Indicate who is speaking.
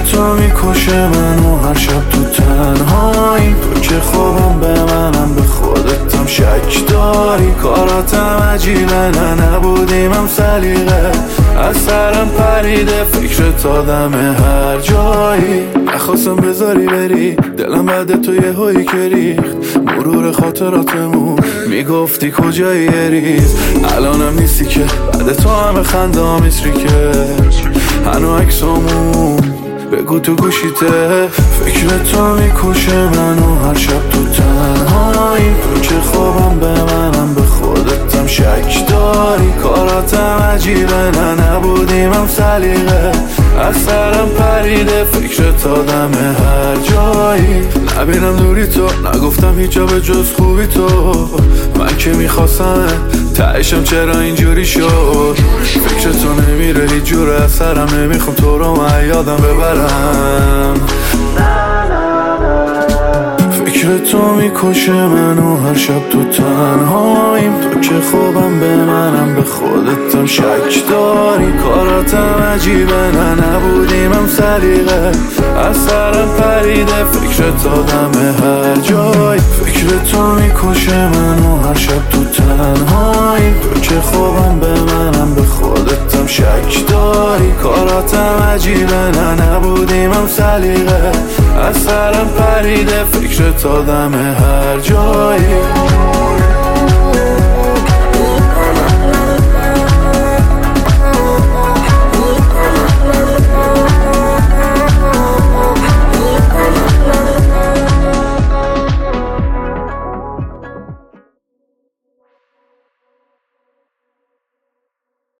Speaker 1: تو میکشه منو هر شب تو تنهایی. تو که خوابم به منم به خودتم شک داری. کاراتم عجیبه نه نبودیم هم سلیقه. از سرم پریده فکرت آدمه هر جایی. نخواستم بذاری بری دلم بعد تو یه هایی که ریخت. مرور خاطراتمون میگفتی کجایی یه ریز. الانم نیستی که بعد تو همه خنده ها میسری که هنو عکسامون بگو تو گوشیته. فکر تو میکشه منو هر شب تو تنهایی. تو که خوابم به منم به خودتم شک داری. کاراتم عجیبه نه نبودیم هم سلیقه. از سرم پریده فکرت آدمه هر جایی. نبینم دوری تو نگفتم هیچ جا به جز خوبی تو. من که میخواستم تهشم چرا اینجوری شد. فکر تو نمیره هیچ جوره از سرم. نمیخوام تو رو من یادم ببرم. فکر تو میکشه منو هر شب تو تنهاییم. تو که خوابم به منم به خودتم شک داری. کاراتم عجیبه نه نبودیم هم سلیقه. از سرم پریده فکرت آدمه هر جای. فکر تو میکشه منو هر شب تو تنهاییم. تو که خوابم به منم به خودتم شک داری. کاراتم عجیبه نه نبودیم هم سلیقه. از سرم پریده فکرت آدمه هر جایی.